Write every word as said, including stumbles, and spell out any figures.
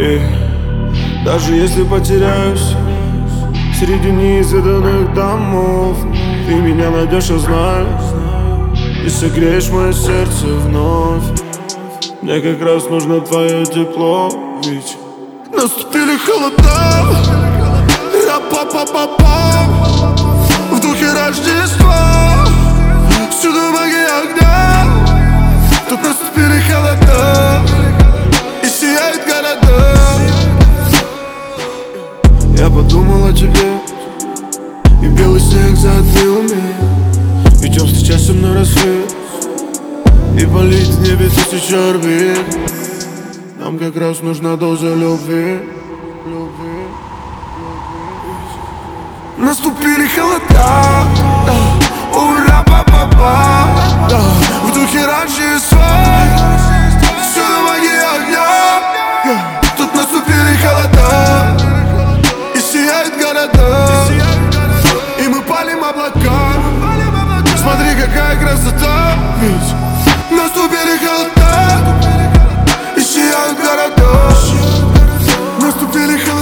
И даже если потеряюсь среди неизведанных домов, ты меня найдешь, я знаю, и согреешь мое сердце вновь. Мне как раз нужно твое тепло, ведь наступили холода. Ра-па-па-па-па. В духе Рождества всюду магия огня. Тут наступили холода и сияют города. Я подумал о тебе, и белый снег затмил меня. Идем встречать со мной рассвет, и полить в небе тысячи орбит. Нам как раз нужна доза любви. Наступили холода, да. Ура, па-па-па, да. В духе Рождества всюду магия огня, да. Тут наступили холода и сияют города, и мы палим облака. Смотри, какая красота, ведь наступили холода и сияют города. Наступили холода.